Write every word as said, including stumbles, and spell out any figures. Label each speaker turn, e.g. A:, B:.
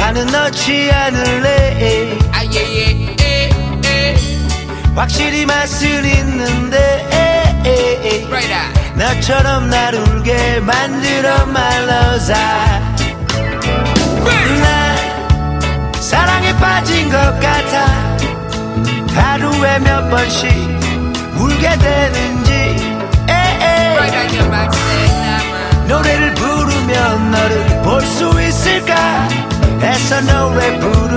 A: 나는 넣지 않을래.
B: 아, 예, 예, 예, 예.
A: 확실히 맛은 있는데
B: right.
A: 너처럼 날 울게 만들어 말러사. 난 사랑에 빠진 것 같아. 하루에 몇 번씩 울게 되는지. 노래를 부르면 너를 볼 수 있을까 해서 노래 부르